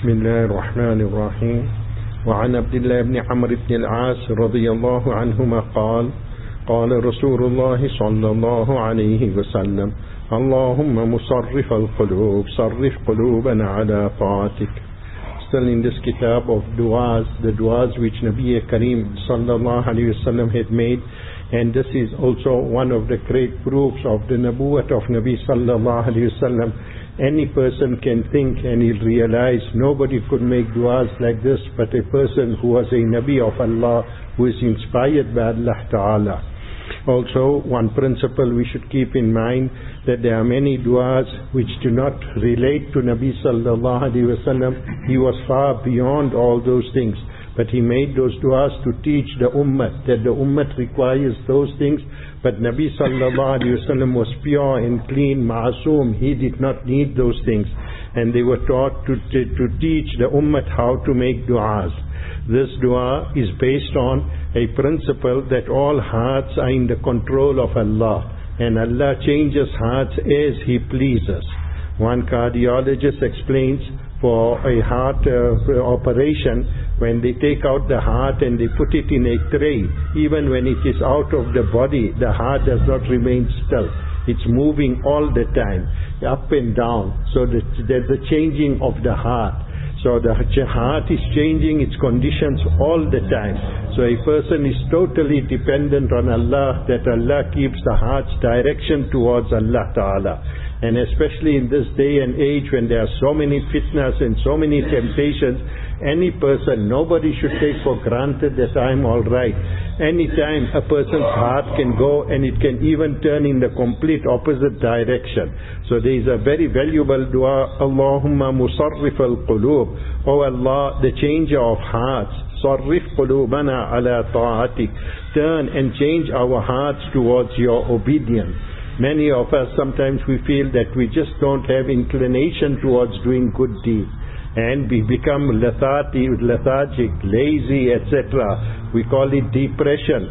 بسم الله الرحمن الرحيم وعن عبد الله بن عمرو بن العاص رضي الله عنهما قال قال رسول الله صلى الله عليه وسلم اللهم مصرف القلوب صرف قلوبنا على طاعتك. Still in this kitab of du'as, the du'as which Nabi Kareem sallallahu alayhi wasallam had made, and this is also one of the great proofs of the Nabuwwat of Nabi sallallahu alayhi wasallam. Any person can think and he'll realize nobody could make du'as like this but a person who was a Nabi of Allah, who is inspired by Allah Ta'ala. Also, one principle we should keep in mind, that there are many du'as which do not relate to Nabi sallallahu alaihi wasallam. He was far beyond all those things, but he made those du'as to teach the ummah that the ummah requires those things. But Nabi sallallahu alaihi wasallam was pure and clean, ma'asum. He did not need those things, and they were taught to teach the ummah how to make du'as. This dua is based on a principle that all hearts are in the control of Allah, and Allah changes hearts as He pleases. One cardiologist explains, for a heart operation, when they take out the heart and they put it in a tray, even when it is out of the body, the heart does not remain still. It's moving all the time, up and down. So there's the changing of the heart. So the heart is changing its conditions all the time. So a person is totally dependent on Allah, that Allah keeps the heart's direction towards Allah Ta'ala. And especially in this day and age when there are so many fitnas and so many temptations, any person, nobody should take for granted that I'm all right. Anytime a person's heart can go, and it can even turn in the complete opposite direction. So there is a very valuable dua, Allahumma musarrif al-qulub. Oh Allah, the changer of hearts. Sarrif qulubana ala ta'atik. Turn and change our hearts towards your obedience. Many of us, sometimes we feel that we just don't have inclination towards doing good deeds, and we become lethargic, lazy, etc. We call it depression,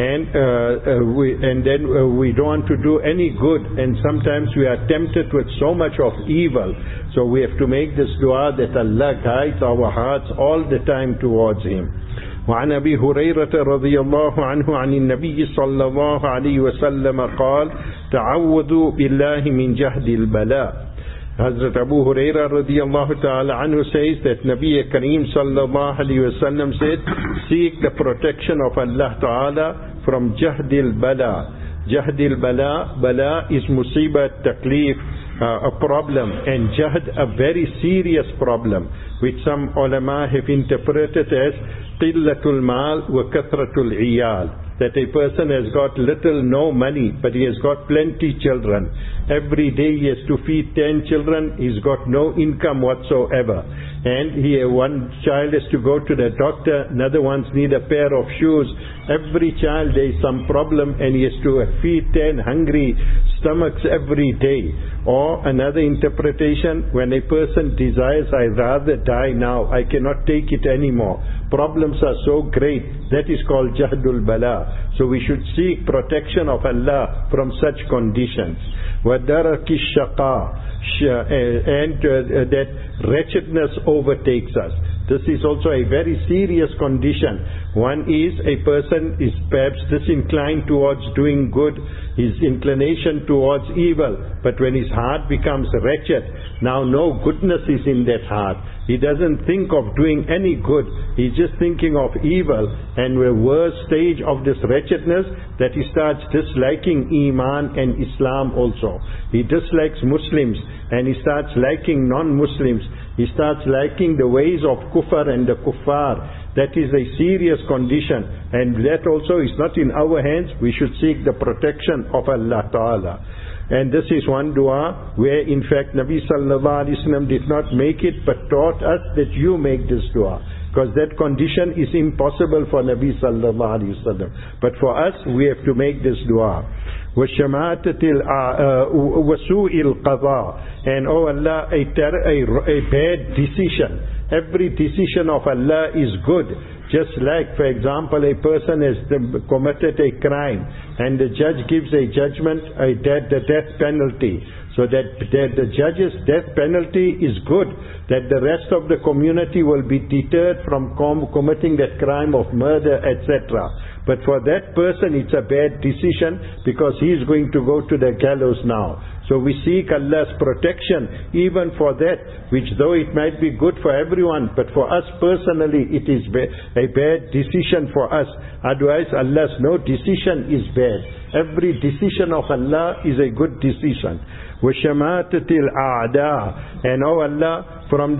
and then we don't want to do any good, and sometimes we are tempted with so much of evil. So we have to make this dua that Allah guides our hearts all the time towards Him. وعن أبي هريرة رضي الله عنه عن النبي صلى الله عليه وسلم قال تعوذوا بالله من جهد البلاء. Hazrat Abu Huraira radiyallahu ta'ala anhu says that Nabi Kareem sallallahu alayhi wa sallam said, seek the protection of Allah Ta'ala from jahdil bala. Jahdil bala, bala is musibat, taklif, a problem, and jahd, a very serious problem, which some ulama have interpreted as qillatul mal wa kathratul iyal. That a person has got little, no money, but he has got plenty children. Every day he has to feed 10 children, he's got no income whatsoever. And one child has to go to the doctor, another one's need a pair of shoes. Every child there is some problem, and he has to feed 10 hungry stomachs every day. Or another interpretation, when a person desires, I'd rather die now, I cannot take it anymore. Problems are so great, that is called jahdul bala. So we should seek protection of Allah from such conditions. وَدَرَكِ الشَّقَى, and that wretchedness overtakes us. This is also a very serious condition. One is a person is perhaps disinclined towards doing good, his inclination towards evil, but when his heart becomes wretched, now no goodness is in that heart. He doesn't think of doing any good, he's just thinking of evil, and the worst stage of this wretchedness, that he starts disliking Iman and Islam also. He dislikes Muslims, and he starts liking non-Muslims. He starts liking the ways of kufr and the kuffar. That is a serious condition, and that also is not in our hands. We should seek the protection of Allah Ta'ala. And this is one dua where in fact Nabi Sallallahu Alaihi Wasallam did not make it, but taught us that you make this dua, because that condition is impossible for Nabi Sallallahu Alaihi Wasallam. But for us, we have to make this dua. وَشَمَاتَةِ وَسُوءِ الْقَضَى, and oh Allah, a bad decision. Every decision of Allah is good. Just like, for example, a person has committed a crime, and the judge gives a judgment, the death penalty. So that the judge's death penalty is good, that the rest of the community will be deterred from committing that crime of murder, etc. But for that person it's a bad decision, because he is going to go to the gallows now. So we seek Allah's protection even for that, which though it might be good for everyone, but for us personally it is a bad decision for us. Otherwise Allah's no decision is bad. Every decision of Allah is a good decision. وَشَمَاتَةِ الْأَعْدَاءِ, and oh Allah, from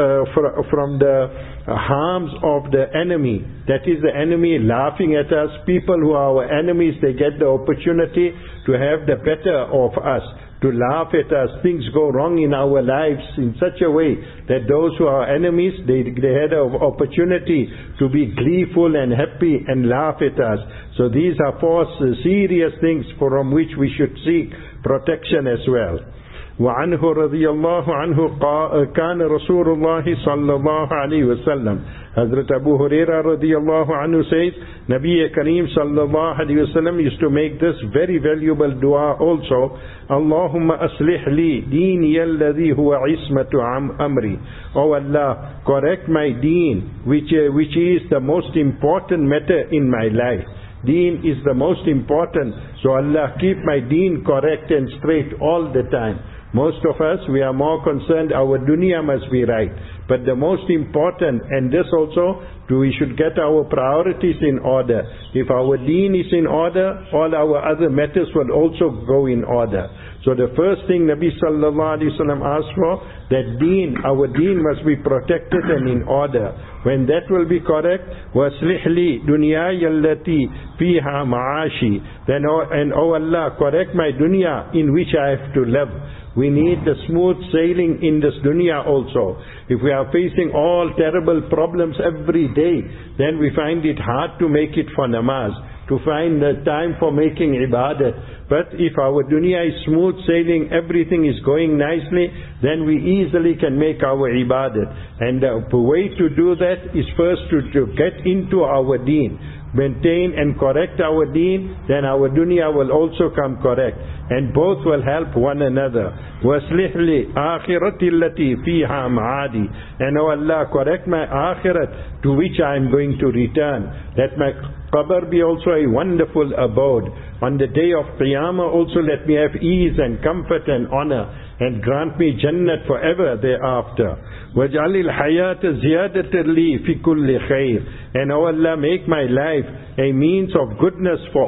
the harms of the enemy, that is the enemy laughing at us, people who are our enemies, they get the opportunity to have the better of us, to laugh at us. Things go wrong in our lives in such a way that those who are enemies, they had an opportunity to be gleeful and happy and laugh at us. So these are four serious things from which we should seek protection as well. وعنه رضي الله عنه كان رسول الله صلى الله عليه وسلم, Hazrat Abu Huraira رضي الله عنه says, Nabi Kareem صلى الله عليه وسلم used to make this very valuable dua also. اللهم أصلح لي ديني الذي هو عصمة أمري. Oh Allah, correct my deen, which is the most important matter in my life. Deen is the most important, so Allah keep my deen correct and straight all the time. Most of us, we are more concerned our dunya must be right. But the most important, and this also, we should get our priorities in order. If our deen is in order, all our other matters will also go in order. So the first thing Nabi sallallahu alaihi wasallam asked for, that deen, our deen must be protected and in order. When that will be correct, وَأَصْلِحْ لِي دُنْيَايَ الَّتِي فِيهَا مَعَاشِي, then oh Allah, correct my dunya in which I have to live. We need the smooth sailing in this dunya also. If we are facing all terrible problems every day, then we find it hard to make it for namaz, to find the time for making ibadat. But if our dunya is smooth sailing, everything is going nicely, then we easily can make our ibadat. And the way to do that is first to get into our deen, maintain and correct our deen, then our dunya will also come correct. And both will help one another. وَأَصْلِحْ لِي آخِرَتِي الَّتِي فِيهَا مَعَادِي, and oh Allah, correct my akhirat to which I am going to return. Let my qabr be also a wonderful abode. On the day of Qiyamah also let me have ease and comfort and honor, and grant me Jannat forever thereafter. وَجْعَلِ الْحَيَاةَ زِيَادَةً لِي فِي كُلِّ خَيْرٍ, and oh Allah, make my life a means of goodness for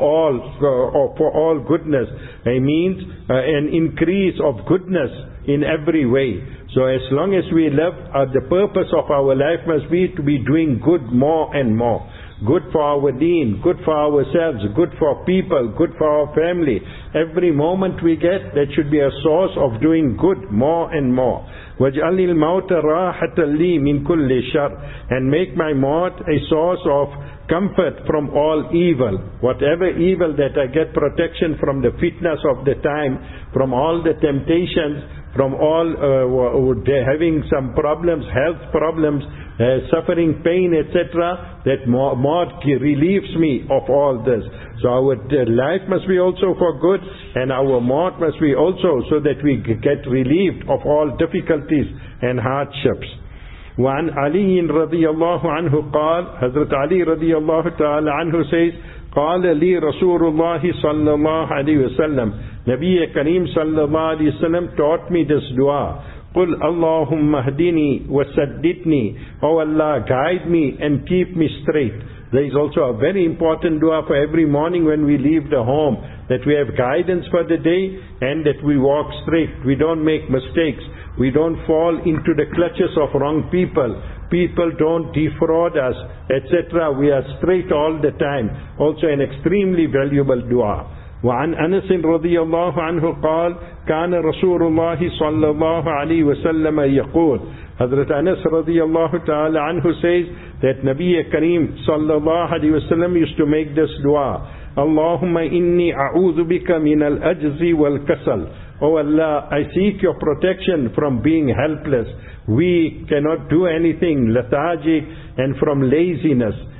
all goodness, a means, an increase of goodness in every way. So as long as we live, the purpose of our life must be to be doing good more and more. Good for our deen, good for ourselves, good for people, good for our family. Every moment we get, that should be a source of doing good more and more. وَاجْعَلِ الْمَوْتَ رَاحَةً لِي مِنْ كُلِّ شَرٍ, and make my maut a source of comfort from all evil. Whatever evil, that I get protection from the fitnas of the time, from all the temptations, from all having some problems, health problems, suffering pain, etc. That maut relieves me of all this. So our life must be also for good, and our maut must be also so that we get relieved of all difficulties and hardships. وعن علي رضي الله عنه قال, Hazrat Ali رضي الله تعالى عنه says, قال لي رسول الله صلى الله عليه وسلم, Nabi Kareem صلى الله عليه وسلم taught me this dua. قل اللهم اهدني وسددني, oh Allah, guide me and keep me straight. There is also a very important dua for every morning when we leave the home, that we have guidance for the day and that we walk straight. We don't make mistakes. We don't fall into the clutches of wrong people. People don't defraud us, etc. We are straight all the time. Also an extremely valuable dua. وعن أنس رضي الله عنه قال كان رسول الله صلى الله عليه وسلم يقول, Hazrat Anas رضي الله تعالى عنه says that Nabi Kareem صلى الله عليه وسلم used to make this dua. اللهم إني أعوذ بك من الأجز والكسل. Oh Allah, I seek your protection from being helpless, weak, cannot do anything, lethargic, and from laziness.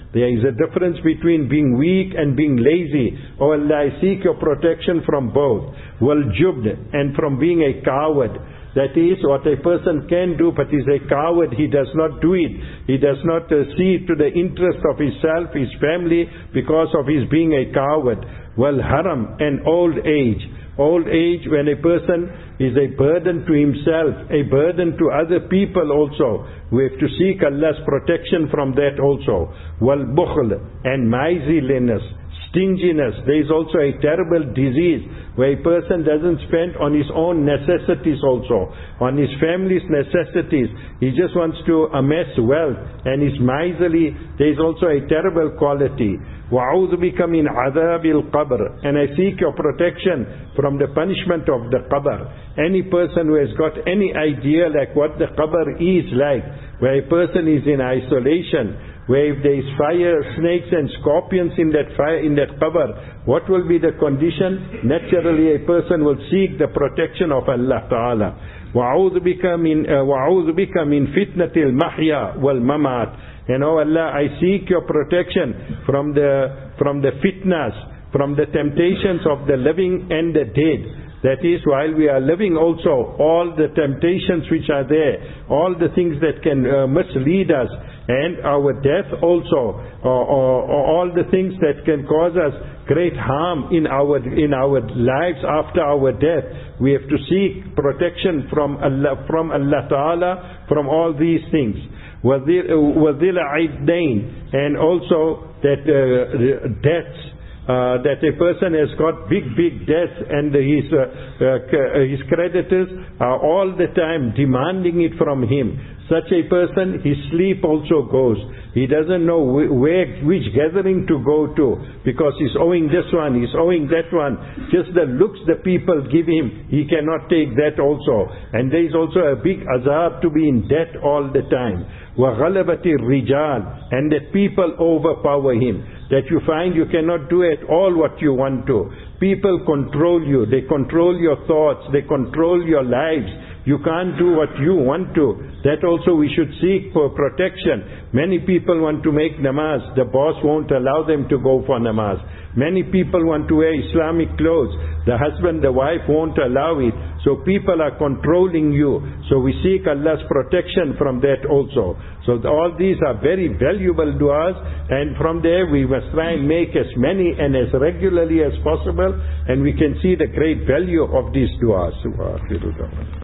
There is a difference between being weak and being lazy. Oh Allah, I seek your protection from both. Wal-jubn, and from being a coward. That is what a person can do, but is a coward. He does not do it. He does not see to the interest of himself, his family, because of his being a coward. Wal-haram, and old age. Old age, when a person is a burden to himself, a burden to other people also. We have to seek Allah's protection from that also. Wal-bukhl, and miserliness, stinginess. There is also a terrible disease where a person doesn't spend on his own necessities also, on his family's necessities. He just wants to amass wealth and is miserly. There is also a terrible quality. وَعُوذُ بِكَ مِنْ عَذَابِ الْقَبْرِ, and I seek your protection from the punishment of the qabr. Any person who has got any idea like what the qabr is like, where a person is in isolation, where if there is fire, snakes and scorpions in that fire, in that qabr, what will be the condition? Naturally a person will seek the protection of Allah Ta'ala. وَعُوذُ بِكَ مِنْ فِتْنَةِ الْمَحْيَا وَالْمَمَاتِ. And oh Allah, I seek your protection from the fitnas, from the temptations of the living and the dead. That is, while we are living also, all the temptations which are there, all the things that can mislead us, and our death also, or all the things that can cause us great harm in our lives after our death. We have to seek protection from Allah Ta'ala from all these things. وَذِلَ عِدَّيْنِ, and also that debts, that a person has got big debts, and his creditors are all the time demanding it from him. Such a person, his sleep also goes. He doesn't know which gathering to go to, because he's owing this one, he's owing that one. Just the looks the people give him, he cannot take that also. And there is also a big azab to be in debt all the time. وَغَلَبَةِ الرِّجَالِ, and that people overpower him. That you find you cannot do at all what you want to. People control you, they control your thoughts, they control your lives. You can't do what you want to. That also we should seek for protection. Many people want to make namaz. The boss won't allow them to go for namaz. Many people want to wear Islamic clothes. The husband, the wife won't allow it. So people are controlling you. So we seek Allah's protection from that also. So all these are very valuable du'as, and from there we must try and make as many and as regularly as possible, and we can see the great value of these du'as.